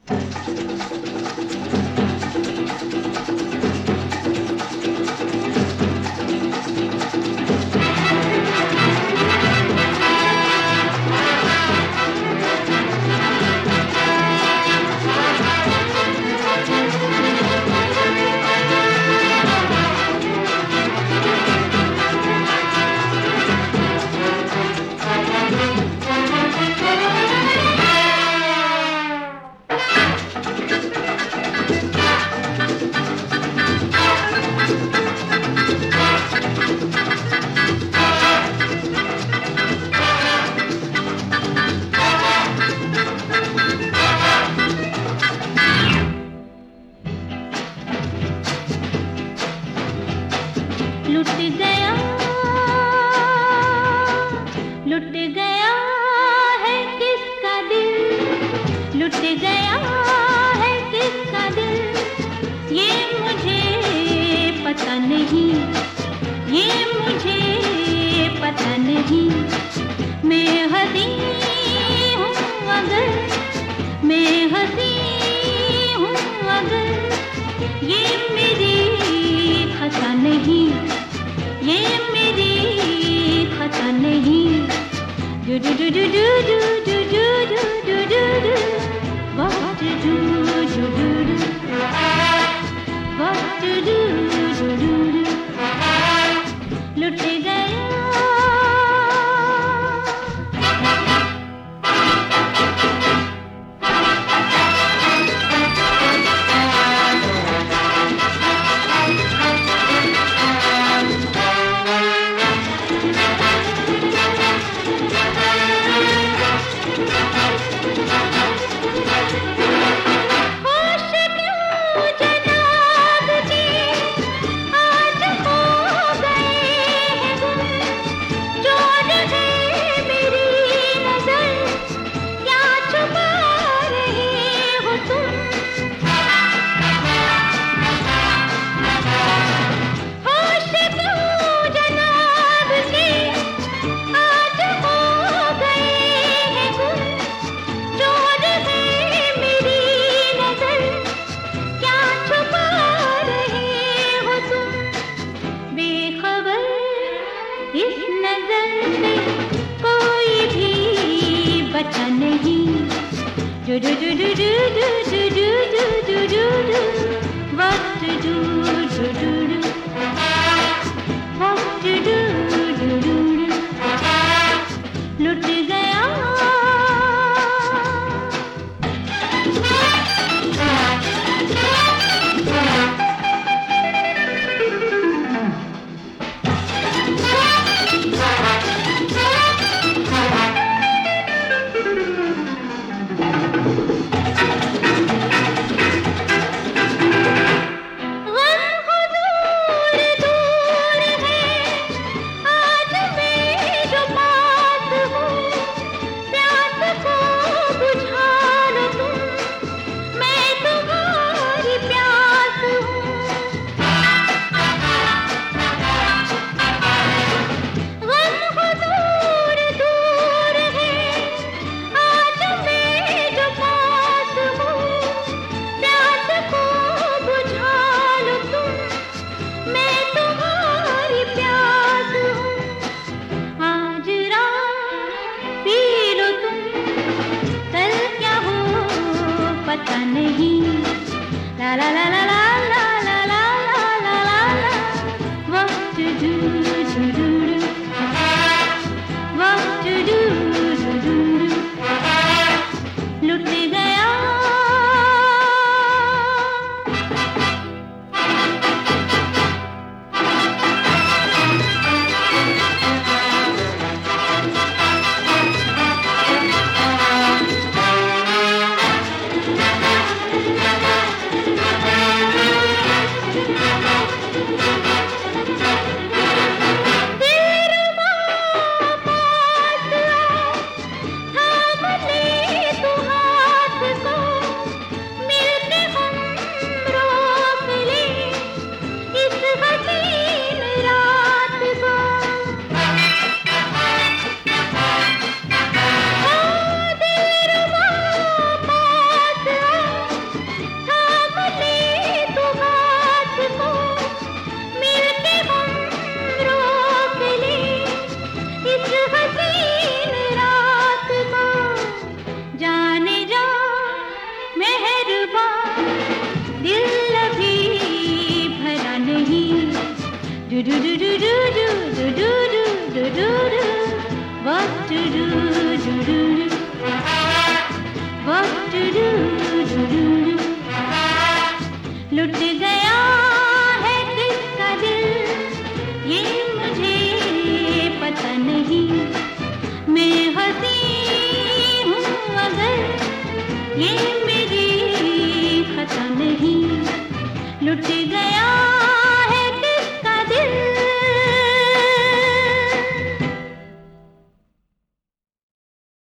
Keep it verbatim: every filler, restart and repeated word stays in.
लुट गया, लुट गया है किसका दिल, लुट गया है किसका दिल, ये मुझे पता नहीं, ये मुझे पता नहीं। मैं हंसी हूँ अगर, मैं हंसी हूँ अगर, ये मेरी खता नहीं, ये मेरी खता नहीं। Do do do do do do do do do do do do What to do do do do What to do do do do लुट गया। इस नजर से कोई भी बचा नहीं। Do do do do do do do do do do do What to do do do do What to do do do do लुट गया। पता नहीं ला ला ला ला